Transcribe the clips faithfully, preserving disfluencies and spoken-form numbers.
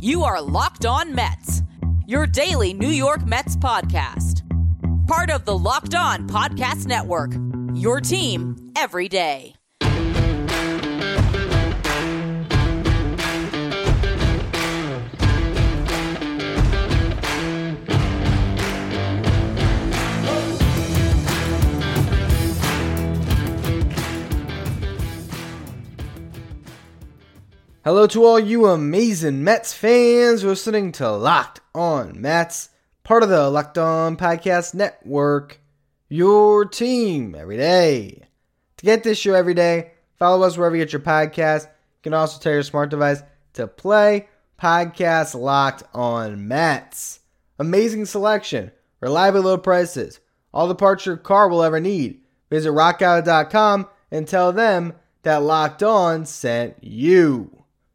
You are Locked On Mets, your daily New York Mets podcast. Part of the Locked On Podcast Network, your team every day. Hello to all you amazing Mets fans who are listening to Locked On Mets, part of the Locked On Podcast Network, your team every day. To get this show every day, follow us wherever you get your podcast. You can also tell your smart device to play Podcast Locked On Mets. Amazing selection, reliably low prices, all the parts your car will ever need. Visit rock auto dot com and tell them that Locked On sent you.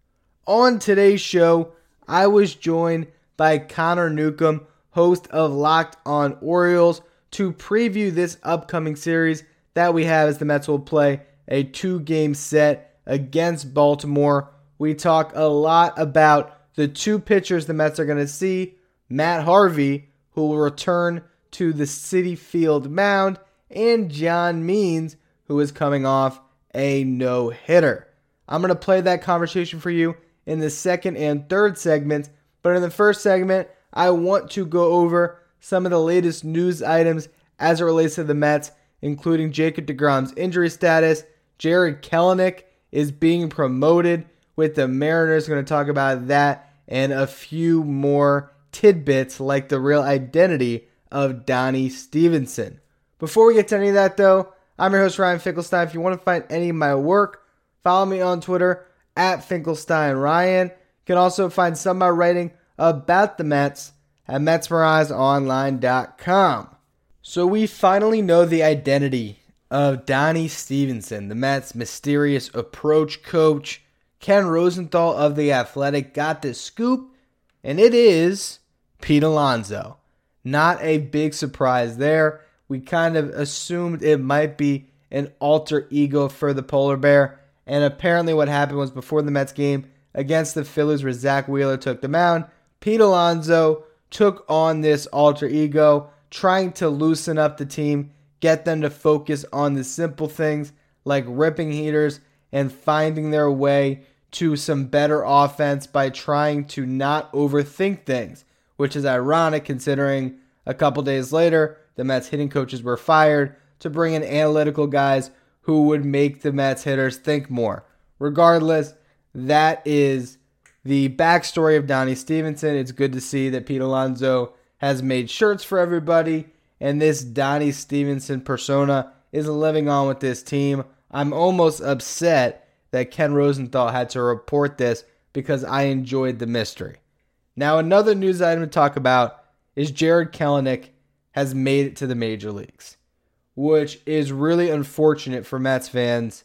On today's show, I was joined by Connor Newcomb, host of Locked On Orioles, to preview this upcoming series that we have as the Mets will play a two-game set against Baltimore. We talk a lot about the two pitchers the Mets are going to see, Matt Harvey, who will return to the Citi Field mound, and John Means, who is coming off a no-hitter. I'm going to play that conversation for you in the second and third segments, but in the first segment, I want to go over some of the latest news items as it relates to the Mets, including Jacob deGrom's injury status. Jarred Kelenic is being promoted with the Mariners. Going to talk about that and a few more tidbits like the real identity of Donnie Stevenson. Before we get to any of that, though, I'm your host, Ryan Finkelstein. If you want to find any of my work, follow me on Twitter at Finkelstein Ryan. You can also find some of my writing about the Mets at Mets Mirage Online dot com. So we finally know the identity of Donnie Stevenson, the Mets' mysterious approach coach. Ken Rosenthal of The Athletic got the scoop, and it is Pete Alonso. Not a big surprise there. We kind of assumed it might be an alter ego for the polar bear. And apparently what happened was before the Mets game against the Phillies where Zach Wheeler took the mound, Pete Alonso took on this alter ego, trying to loosen up the team, get them to focus on the simple things like ripping heaters and finding their way to some better offense by trying to not overthink things, which is ironic considering a couple days later, the Mets hitting coaches were fired to bring in analytical guys who would make the Mets hitters think more. Regardless, that is the backstory of Donnie Stevenson. It's good to see that Pete Alonso has made shirts for everybody, and this Donnie Stevenson persona is living on with this team. I'm almost upset that Ken Rosenthal had to report this because I enjoyed the mystery. Now, another news item to talk about is Jarred Kelenic has made it to the major leagues, which is really unfortunate for Mets fans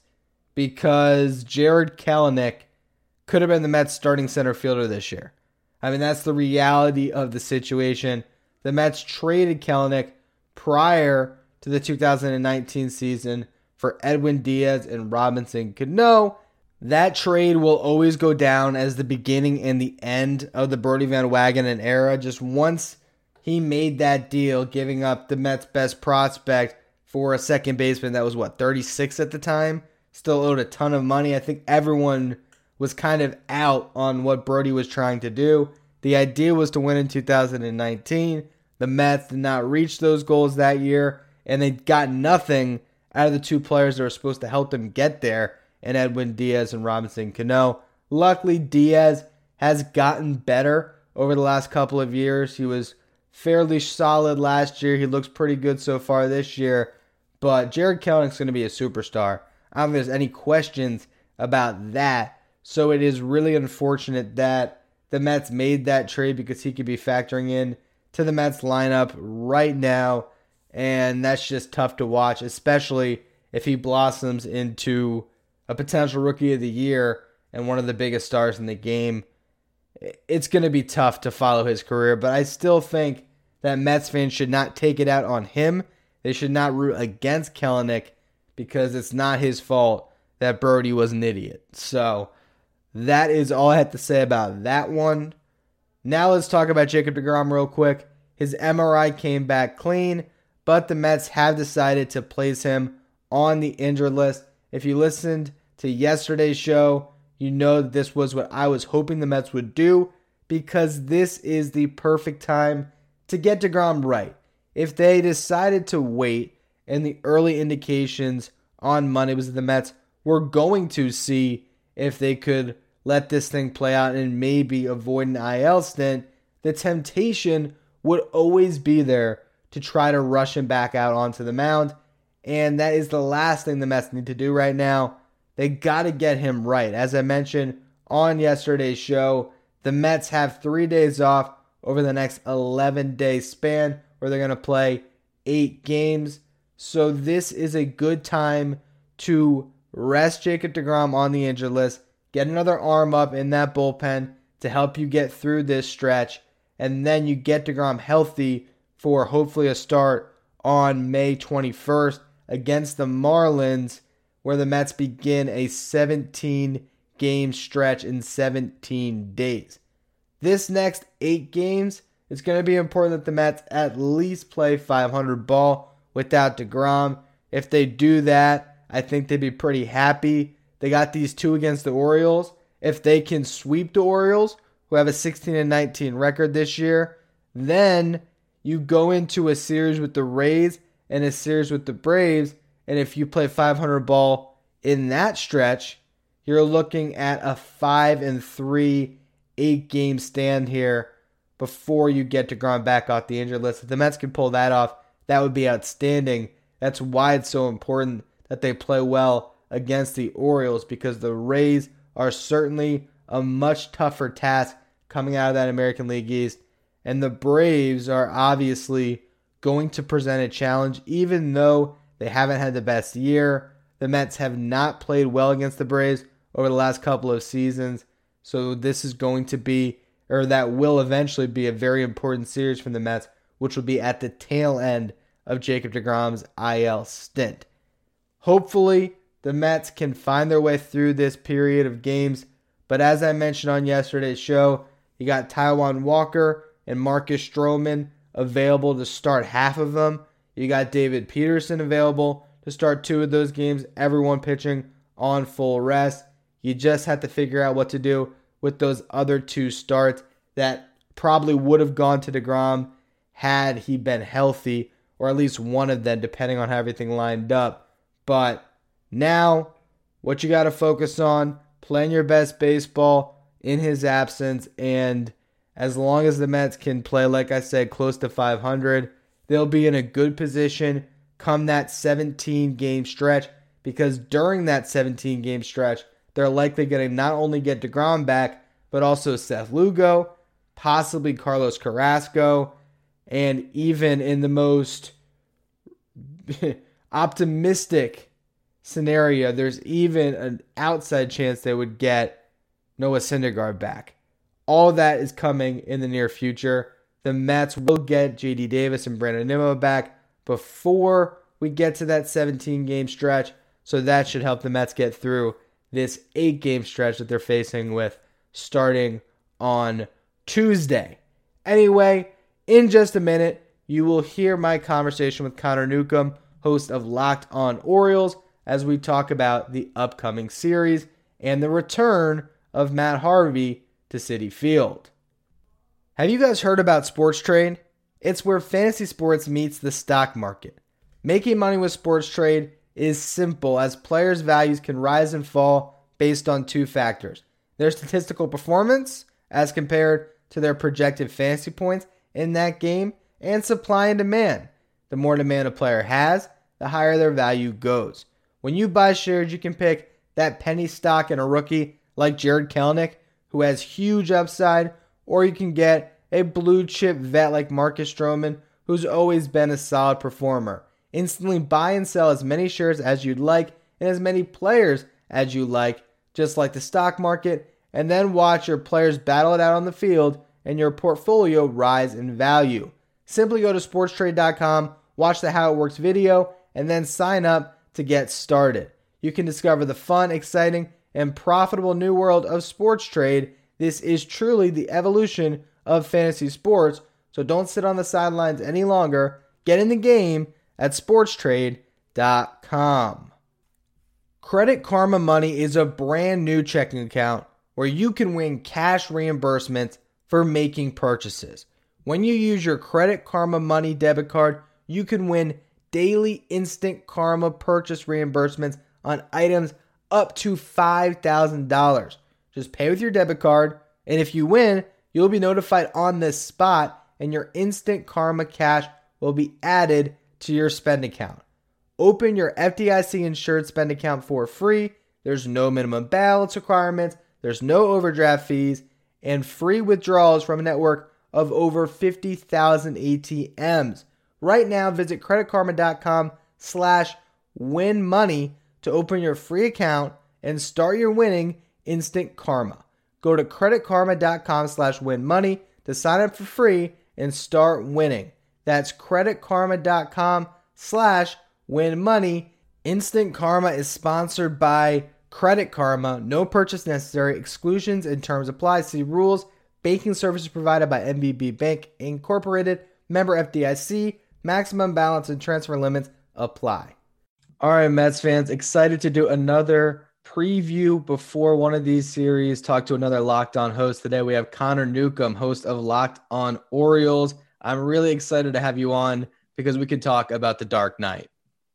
because Jarred Kelenic could have been the Mets starting center fielder this year. I mean, that's the reality of the situation. The Mets traded Kelenic prior to the two thousand nineteen season for Edwin Diaz and Robinson Cano. That trade will always go down as the beginning and the end of the Brodie Van Wagenen era. Just once he made that deal, giving up the Mets' best prospect for a second baseman that was, what, thirty-six at the time? Still owed a ton of money. I think everyone was kind of out on what Brodie was trying to do. The idea was to win in two thousand nineteen. The Mets did not reach those goals that year, and they got nothing out of the two players that were supposed to help them get there, in Edwin Diaz and Robinson Cano. Luckily, Diaz has gotten better over the last couple of years. He was fairly solid last year. He looks pretty good so far this year. But Jarred Kelenic's going to be a superstar. I don't think there's any questions about that. So it is really unfortunate that the Mets made that trade because he could be factoring in to the Mets lineup right now. And that's just tough to watch, especially if he blossoms into a potential rookie of the year and one of the biggest stars in the game. It's going to be tough to follow his career, but I still think that Mets fans should not take it out on him. They should not root against Kelenic because it's not his fault that Brodie was an idiot. So that is all I have to say about that one. Now let's talk about Jacob deGrom real quick. His M R I came back clean, but the Mets have decided to place him on the injured list. If you listened to yesterday's show, you know that this was what I was hoping the Mets would do, because this is the perfect time to get deGrom right. If they decided to wait, and the early indications on Monday was that the Mets were going to see if they could let this thing play out and maybe avoid an I L stint, the temptation would always be there to try to rush him back out onto the mound. And that is the last thing the Mets need to do right now. They got to get him right. As I mentioned on yesterday's show, the Mets have three days off over the next eleven-day span where they're going to play eight games. So this is a good time to rest Jacob deGrom on the injured list, get another arm up in that bullpen to help you get through this stretch, and then you get deGrom healthy for hopefully a start on May twenty-first against the Marlins, where the Mets begin a seventeen-game stretch in seventeen days. This next eight games, it's going to be important that the Mets at least play five hundred ball without deGrom. If they do that, I think they'd be pretty happy. They got these two against the Orioles. If they can sweep the Orioles, who have a sixteen and nineteen record this year, then you go into a series with the Rays and a series with the Braves, and if you play five hundred ball in that stretch, you're looking at a five and three, eight game stand here before you get deGrom back off the injured list. If the Mets can pull that off, that would be outstanding. That's why it's so important that they play well against the Orioles, because the Rays are certainly a much tougher task coming out of that American League East. And the Braves are obviously going to present a challenge, even though they haven't had the best year. The Mets have not played well against the Braves over the last couple of seasons. So this is going to be, or that will eventually be, a very important series for the Mets, which will be at the tail end of Jacob deGrom's I L stint. Hopefully, the Mets can find their way through this period of games. But as I mentioned on yesterday's show, you got Taijuan Walker and Marcus Stroman available to start half of them. You got David Peterson available to start two of those games, everyone pitching on full rest. You just have to figure out what to do with those other two starts that probably would have gone to deGrom had he been healthy, or at least one of them, depending on how everything lined up. But now, what you got to focus on, playing your best baseball in his absence, and as long as the Mets can play, like I said, close to five hundred, they'll be in a good position come that seventeen-game stretch, because during that seventeen-game stretch, they're likely going to not only get deGrom back, but also Seth Lugo, possibly Carlos Carrasco, and even in the most optimistic scenario, there's even an outside chance they would get Noah Syndergaard back. All that is coming in the near future. The Mets will get J D Davis and Brandon Nimmo back before we get to that seventeen-game stretch, so that should help the Mets get through this eight-game stretch that they're facing with starting on Tuesday. Anyway, in just a minute, you will hear my conversation with Connor Newcomb, host of Locked On Orioles, as we talk about the upcoming series and the return of Matt Harvey to Citi Field. Have you guys heard about Sports Trade? It's where fantasy sports meets the stock market. Making money with Sports Trade is simple, as players' values can rise and fall based on two factors: their statistical performance as compared to their projected fantasy points in that game, and supply and demand. The more demand a player has, the higher their value goes. When you buy shares, you can pick that penny stock in a rookie like Jared Kelenic, who has huge upside, or you can get a blue chip vet like Marcus Stroman, who's always been a solid performer. Instantly buy and sell as many shares as you'd like and as many players as you like, just like the stock market, and then watch your players battle it out on the field and your portfolio rise in value. Simply go to sports trade dot com, watch the How It Works video, and then sign up to get started. You can discover the fun, exciting, and profitable new world of sports trade. This is truly the evolution of fantasy sports. So don't sit on the sidelines any longer. Get in the game at sports trade dot com. Credit Karma Money is a brand new checking account where you can win cash reimbursements for making purchases. When you use your Credit Karma Money debit card, you can win daily instant Karma purchase reimbursements on items up to five thousand dollars. Just pay with your debit card, and if you win, you'll be notified on the spot, and your instant Karma cash will be added to your spend account. Open your F D I C insured spend account for free. There's no minimum balance requirements. There's no overdraft fees and free withdrawals from a network of over fifty thousand A T Ms. Right now, visit creditkarma.com slash win money to open your free account and start your winning instant karma. Go to creditkarma.com slash win money to sign up for free and start winning. That's creditkarma.com slash win money. Instant Karma is sponsored by Credit Karma. No purchase necessary. Exclusions and terms apply. See rules. Banking services provided by M B B Bank Incorporated. Member F D I C. Maximum balance and transfer limits apply. All right, Mets fans, excited to do another preview before one of these series. Talk to another Locked On host. Today we have Connor Newcomb, host of Locked On Orioles. I'm really excited to have you on because we can talk about the Dark Knight.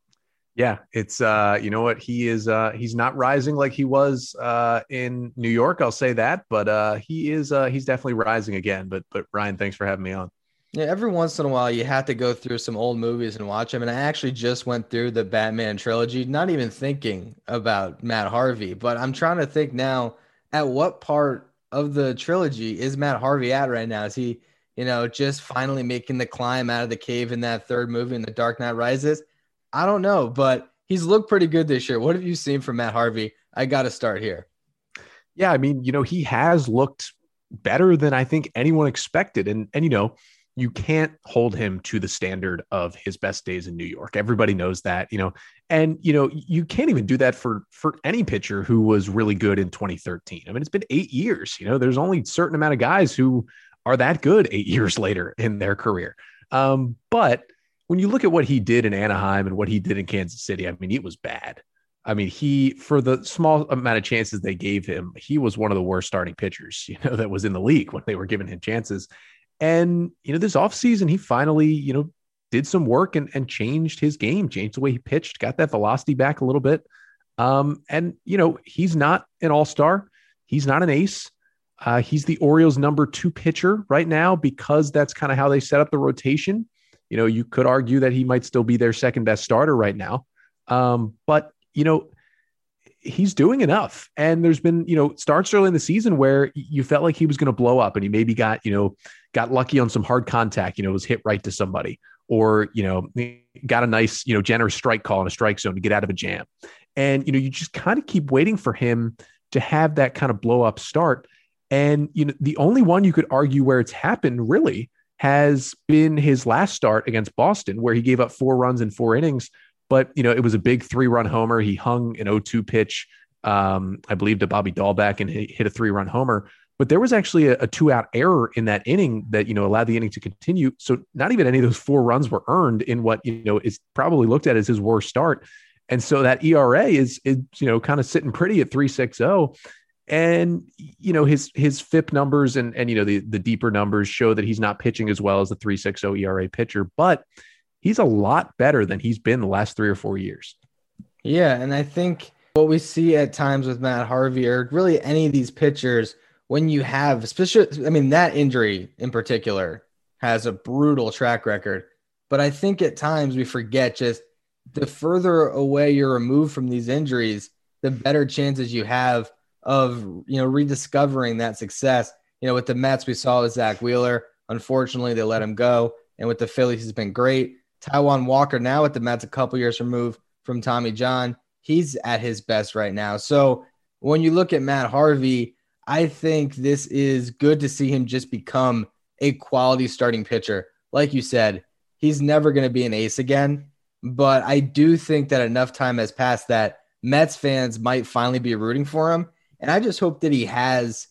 Yeah, it's uh, you know what, he is uh, he's not rising like he was uh, in New York. I'll say that, but uh, he is uh, he's definitely rising again. But but Ryan, thanks for having me on. Yeah, every once in a while you have to go through some old movies and watch them. And I actually just went through the Batman trilogy, not even thinking about Matt Harvey, but I'm trying to think now, at what part of the trilogy is Matt Harvey at right now? Is he, you know, just finally making the climb out of the cave in that third movie in The Dark Knight Rises? I don't know, but he's looked pretty good this year. What have you seen from Matt Harvey? I got to start here. Yeah, I mean, you know, he has looked better than I think anyone expected. And, and you know, you can't hold him to the standard of his best days in New York. Everybody knows that, you know, and, you know, you can't even do that for, for any pitcher who was really good in twenty thirteen. I mean, it's been eight years, you know, there's only a certain amount of guys who are that good eight years later in their career. Um, but when you look at what he did in Anaheim and what he did in Kansas City, I mean, it was bad. I mean, he, for the small amount of chances they gave him, he was one of the worst starting pitchers, you know, that was in the league when they were giving him chances. And, you know, this offseason, he finally, you know, did some work and, and changed his game, changed the way he pitched, got that velocity back a little bit. Um, and, you know, he's not an all-star. He's not an ace. Uh, he's the Orioles' number two pitcher right now because that's kind of how they set up the rotation. You know, you could argue that he might still be their second best starter right now. Um, but, you know, he's doing enough. And there's been, you know, starts early in the season where you felt like he was going to blow up and he maybe got, you know, got lucky on some hard contact, you know, was hit right to somebody, or, you know, got a nice, you know, generous strike call in a strike zone to get out of a jam. And, you know, you just kind of keep waiting for him to have that kind of blow up start. And, you know, the only one you could argue where it's happened really has been his last start against Boston, where he gave up four runs in four innings. But, you know, it was a big three-run homer. He hung an oh two pitch, um, I believe, to Bobby Dahlbeck and hit a three-run homer. But there was actually a, a two-out error in that inning that, you know, allowed the inning to continue. So not even any of those four runs were earned in what, you know, is probably looked at as his worst start. And so that E R A is, is you know, kind of sitting pretty at three point six oh. And, you know, his his F I P numbers and, and you know, the, the deeper numbers show that he's not pitching as well as the three point six oh E R A pitcher. But he's a lot better than he's been the last three or four years. Yeah, and I think what we see at times with Matt Harvey, or really any of these pitchers, when you have, especially, I mean, that injury in particular has a brutal track record. But I think at times we forget just the further away you're removed from these injuries, the better chances you have of, you know, rediscovering that success. You know, with the Mets, we saw with Zach Wheeler. Unfortunately, they let him go. And with the Phillies, he's been great. Taijuan Walker now with the Mets, a couple years removed from Tommy John. He's at his best right now. So when you look at Matt Harvey, I think this is good to see him just become a quality starting pitcher. Like you said, he's never going to be an ace again, but I do think that enough time has passed that Mets fans might finally be rooting for him. And I just hope that he has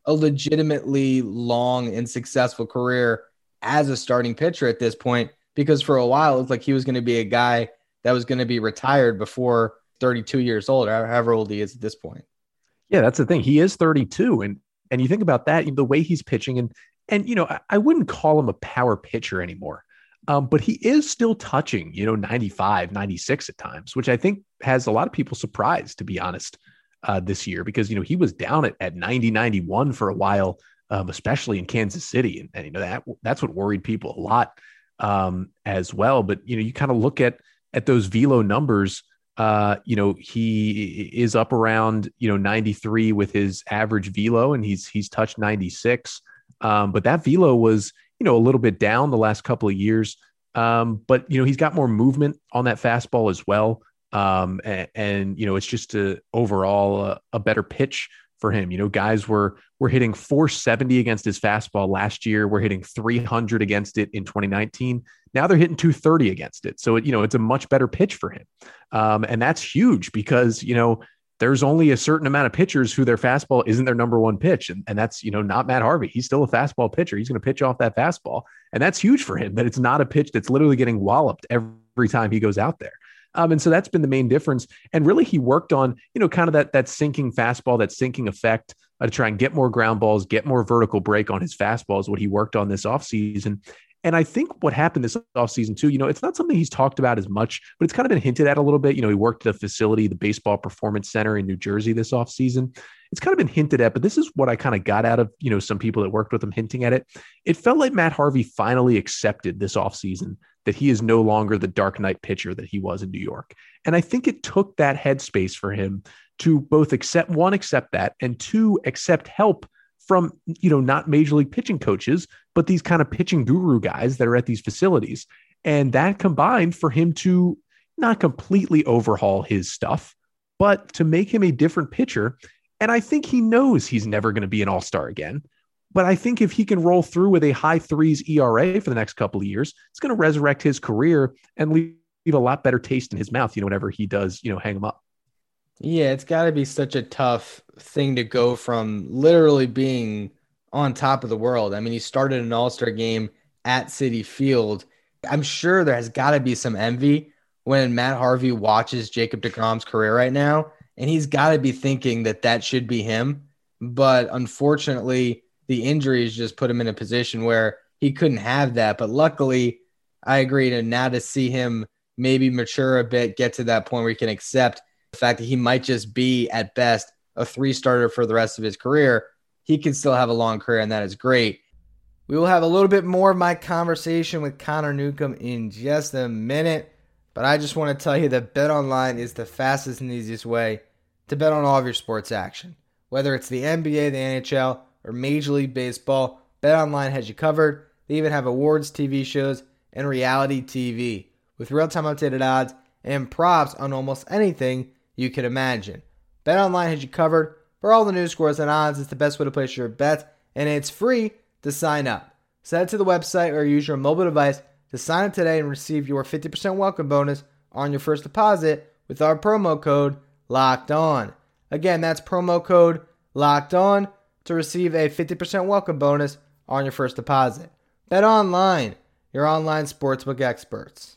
a legitimately long and successful career as a starting pitcher at this point, because for a while it looked like he was going to be a guy that was going to be retired before thirty-two years old, or however old he is at this point. Yeah, that's the thing. He is thirty-two. And and you think about that, the way he's pitching, and and you know, I, I wouldn't call him a power pitcher anymore. Um, but he is still touching, you know, ninety-five, ninety-six at times, which I think has a lot of people surprised, to be honest, uh, this year, because, you know, he was down at, at ninety, ninety-one for a while, um, especially in Kansas City. And, and, you know, that that's what worried people a lot um, as well. But, you know, you kind of look at, at those velo numbers, uh, you know, he is up around, you know, ninety-three with his average velo, and he's, he's touched ninety-six. Um, but that velo was, you know, a little bit down the last couple of years. Um, but, you know, he's got more movement on that fastball as well. Um, and, and, you know, it's just a, overall a, a better pitch for him. You know, guys were, were hitting four seventy against his fastball last year. We're hitting three hundred against it in twenty nineteen. Now they're hitting two thirty against it. So, it, you know, it's a much better pitch for him. Um, and that's huge because, you know, there's only a certain amount of pitchers who their fastball isn't their number one pitch. And, and that's, you know, not Matt Harvey. He's still a fastball pitcher. He's going to pitch off that fastball. And that's huge for him, that it's not a pitch that's literally getting walloped every time he goes out there. Um, and so that's been the main difference. And really he worked on, you know, kind of that, that sinking fastball, that sinking effect uh, to try and get more ground balls, get more vertical break on his fastball is what he worked on this offseason. And I think what happened this offseason too, you know, it's not something he's talked about as much, but it's kind of been hinted at a little bit. You know, he worked at a facility, the Baseball Performance Center in New Jersey this offseason. It's kind of been hinted at, but this is what I kind of got out of, you know, some people that worked with him hinting at it. It felt like Matt Harvey finally accepted this offseason that he is no longer the Dark Knight pitcher that he was in New York. And I think it took that headspace for him to both accept, one, accept that, and two, accept help from, you know, not major league pitching coaches, but these kind of pitching guru guys that are at these facilities. And that combined for him to not completely overhaul his stuff, but to make him a different pitcher. And I think he knows he's never going to be an all-star again. But I think if he can roll through with a high threes E R A for the next couple of years, it's going to resurrect his career and leave a lot better taste in his mouth, you know, whenever he does, you know, hang him up. Yeah, it's got to be such a tough thing to go from literally being on top of the world. I mean, he started an all-star game at Citi Field. I'm sure there has got to be some envy when Matt Harvey watches Jacob deGrom's career right now, and he's got to be thinking that that should be him. But unfortunately, the injuries just put him in a position where he couldn't have that. But luckily, I agree to now to see him maybe mature a bit, get to that point where he can accept the fact that he might just be at best a three starter for the rest of his career. He can still have a long career, and that is great. We will have a little bit more of my conversation with Connor Newcomb in just a minute, but I just want to tell you that BetOnline is the fastest and easiest way to bet on all of your sports action. Whether it's the N B A, the N H L, or Major League Baseball, BetOnline has you covered. They even have awards, T V shows, and reality T V with real-time updated odds and props on almost anything you can imagine. BetOnline has you covered for all the news, scores, and odds. It's the best way to place your bets, and it's free to sign up. So head to the website or use your mobile device to sign up today and receive your fifty percent welcome bonus on your first deposit with our promo code LOCKEDON. Again, that's promo code LOCKEDON to receive a fifty percent welcome bonus on your first deposit. BetOnline, your online sportsbook experts.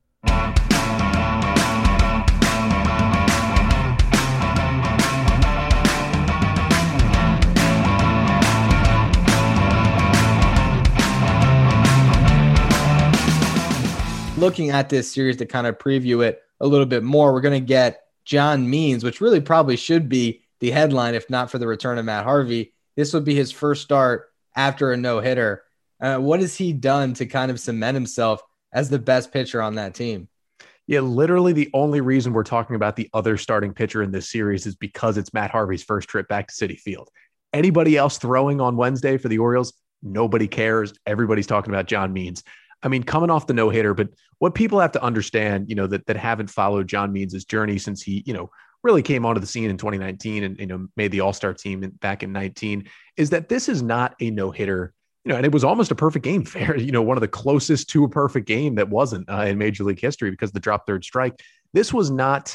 Looking at this series to kind of preview it a little bit more, we're going to get John Means, which really probably should be the headline if not for the return of Matt Harvey. This would be his first start after a no-hitter. Uh, what has he done to kind of cement himself as the best pitcher on that team? Yeah, literally the only reason we're talking about the other starting pitcher in this series is because it's Matt Harvey's first trip back to Citi Field. Anybody else throwing on Wednesday for the Orioles, nobody cares. Everybody's talking about John Means. I mean, coming off the no-hitter, but what people have to understand, you know, that, that haven't followed John Means' journey since he, you know, really came onto the scene in twenty nineteen and, you know, made the All-Star team in, back in nineteen, is that this is not a no-hitter, you know, and it was almost a perfect game, fair, you know, one of the closest to a perfect game that wasn't uh, in Major League history because of the drop third strike. This was not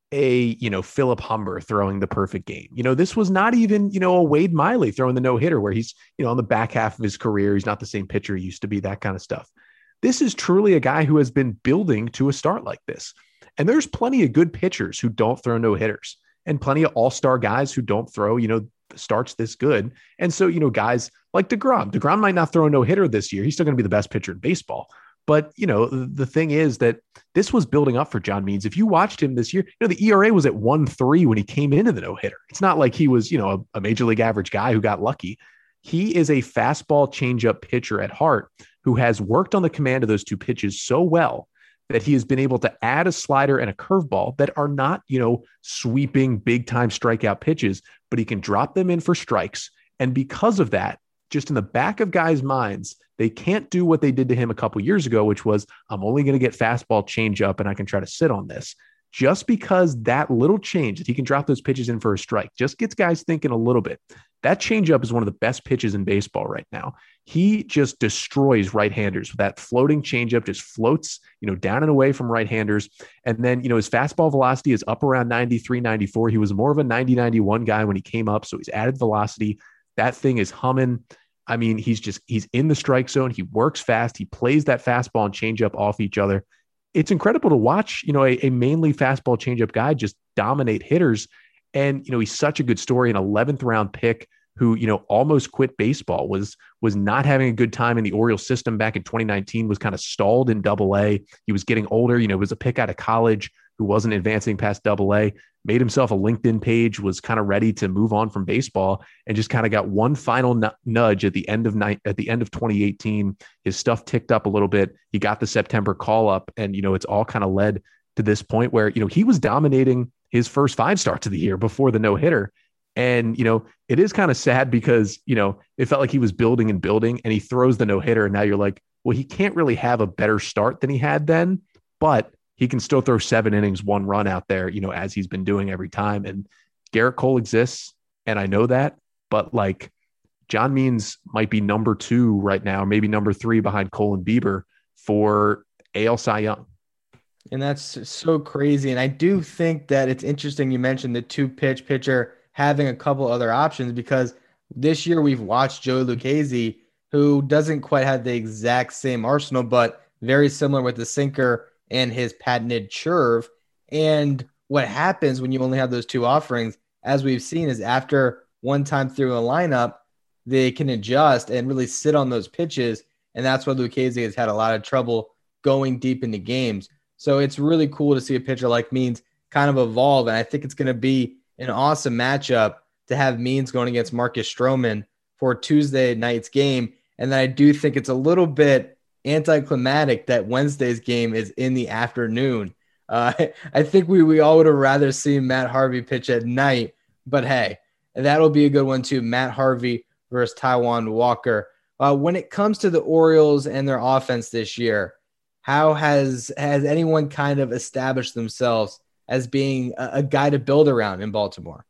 a, you know, Philip Humber throwing the perfect game. You know, this was not even, you know, a Wade Miley throwing the no hitter where he's, you know, on the back half of his career. He's not the same pitcher he used to be, that kind of stuff. This is truly a guy who has been building to a start like this. And there's plenty of good pitchers who don't throw no hitters and plenty of all-star guys who don't throw, you know, starts this good. And so, you know, guys like DeGrom, DeGrom might not throw a no hitter this year. He's still going to be the best pitcher in baseball. But, you know, the thing is that this was building up for John Means. If you watched him this year, you know, the E R A was at one three when he came into the no-hitter. It's not like he was, you know, a, a major league average guy who got lucky. He is a fastball changeup pitcher at heart who has worked on the command of those two pitches so well that he has been able to add a slider and a curveball that are not, you know, sweeping big time strikeout pitches, but he can drop them in for strikes. And because of that, just in the back of guys' minds, they can't do what they did to him a couple years ago, which was, I'm only going to get fastball change up and I can try to sit on this. Just because that little change that he can drop those pitches in for a strike just gets guys thinking a little bit. That changeup is one of the best pitches in baseball right now. He just destroys right-handers with that floating changeup, just floats, you know, down and away from right-handers. And then, you know, his fastball velocity is up around ninety-three, ninety-four. He was more of a ninety, ninety-one guy when he came up. So he's added velocity. That thing is humming. I mean, he's just, he's in the strike zone. He works fast. He plays that fastball and changeup off each other. It's incredible to watch, you know, a, a mainly fastball changeup guy just dominate hitters. And, you know, he's such a good story, an eleventh round pick who, you know, almost quit baseball, was, was not having a good time in the Orioles system back in twenty nineteen, was kind of stalled in double A. He was getting older, you know, was a pick out of college who wasn't advancing past double A, made himself a LinkedIn page, was kind of ready to move on from baseball, and just kind of got one final n- nudge at the end of night, at the end of twenty eighteen. His stuff ticked up a little bit. He got the September call up, and, you know, it's all kind of led to this point where, you know, he was dominating his first five starts of the year before the no hitter. And, you know, it is kind of sad because, you know, it felt like he was building and building, and he throws the no hitter. And now you're like, well, he can't really have a better start than he had then, but he can still throw seven innings, one run out there, you know, as he's been doing every time. And Garrett Cole exists, and I know that, but like John Means might be number two right now, maybe number three behind Cole and Bieber for A L Cy Young. And that's so crazy. And I do think that it's interesting you mentioned the two pitch pitcher having a couple other options, because this year we've watched Joey Lucchesi, who doesn't quite have the exact same arsenal, but very similar with the sinker and his patented curve. And what happens when you only have those two offerings, as we've seen, is after one time through a lineup, they can adjust and really sit on those pitches. And that's why Lucchesi has had a lot of trouble going deep into games. So it's really cool to see a pitcher like Means kind of evolve. And I think it's going to be an awesome matchup to have Means going against Marcus Stroman for Tuesday night's game. And then I do think it's a little bit anticlimactic that Wednesday's game is in the afternoon. Uh, I think we, we all would have rather seen Matt Harvey pitch at night, but hey, that'll be a good one too. Matt Harvey versus Taijuan Walker. Uh, when it comes to the Orioles and their offense this year, how has, has anyone kind of established themselves as being a, a guy to build around in Baltimore?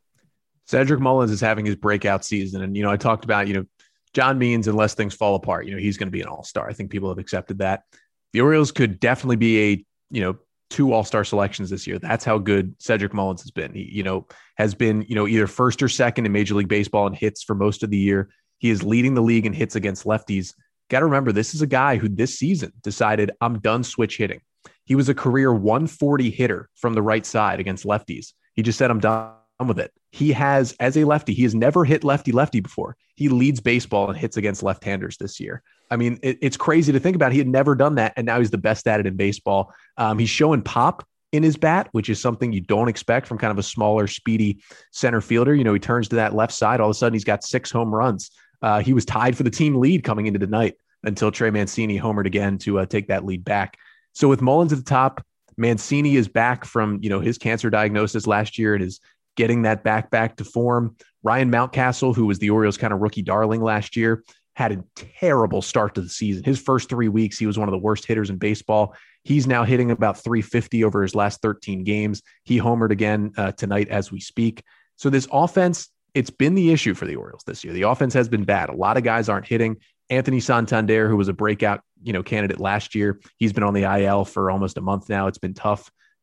Cedric Mullins is having his breakout season. And, you know, I talked about, you know, John Means, unless things fall apart, you know, he's going to be an all-star. I think people have accepted that. The Orioles could definitely be a, you know, two all-star selections this year. That's how good Cedric Mullins has been. He, you know, has been, you know, either first or second in Major League Baseball in hits for most of the year. He is leading the league in hits against lefties. Got to remember, this is a guy who this season decided, I'm done switch hitting. He was a career one forty hitter from the right side against lefties. He just said, I'm done with it. He has, as a lefty, he has never hit lefty-lefty before. He leads baseball in hits against left-handers this year. I mean, it, it's crazy to think about. He had never done that, and now he's the best at it in baseball. Um, he's showing pop in his bat, which is something you don't expect from kind of a smaller, speedy center fielder. You know, he turns to that left side. All of a sudden, he's got six home runs. Uh, he was tied for the team lead coming into tonight until Trey Mancini homered again to uh, take that lead back. So with Mullins at the top, Mancini is back from, you know, his cancer diagnosis last year and is getting that back back to form. Ryan Mountcastle, who was the Orioles kind of rookie darling last year, had a terrible start to the season. His first three weeks, he was one of the worst hitters in baseball. He's now hitting about three fifty over his last thirteen games. He homered again uh, tonight as we speak. So this offense, it's been the issue for the Orioles this year. The offense has been bad. A lot of guys aren't hitting. Anthony Santander, who was a breakout, you know, candidate last year, he's been on the I L for almost a month now. It's been tough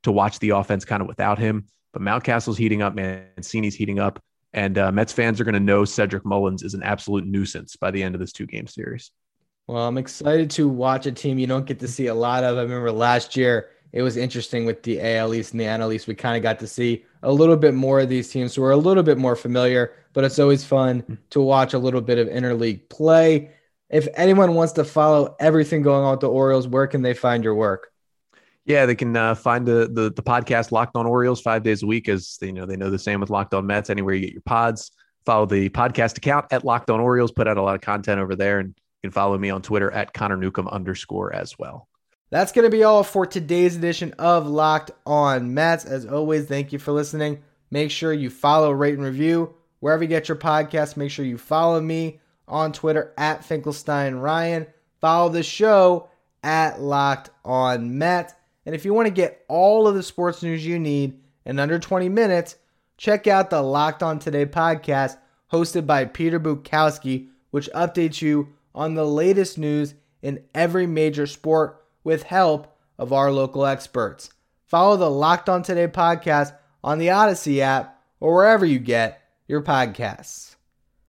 to watch the offense kind of without him. But Mountcastle's heating up, Mancini's heating up, and uh, Mets fans are going to know Cedric Mullins is an absolute nuisance by the end of this two-game series. Well, I'm excited to watch a team you don't get to see a lot of. I remember last year it was interesting with the A L East and the N L East. We kind of got to see a little bit more of these teams, so we're a little bit more familiar, but it's always fun to watch a little bit of interleague play. If anyone wants to follow everything going on with the Orioles, where can they find your work? Yeah, they can uh, find the, the the podcast Locked On Orioles five days a week, as they, you know they know the same with Locked On Mets. Anywhere you get your pods, follow the podcast account at Locked On Orioles. Put out a lot of content over there, and you can follow me on Twitter at Connor Newcomb underscore as well. That's going to be all for today's edition of Locked On Mets. As always, thank you for listening. Make sure you follow, rate, and review wherever you get your podcasts. Make sure you follow me on Twitter at Finkelstein Ryan. Follow the show at Locked On Mets. And if you want to get all of the sports news you need in under twenty minutes, check out the Locked On Today podcast hosted by Peter Bukowski, which updates you on the latest news in every major sport with help of our local experts. Follow the Locked On Today podcast on the Odyssey app or wherever you get your podcasts.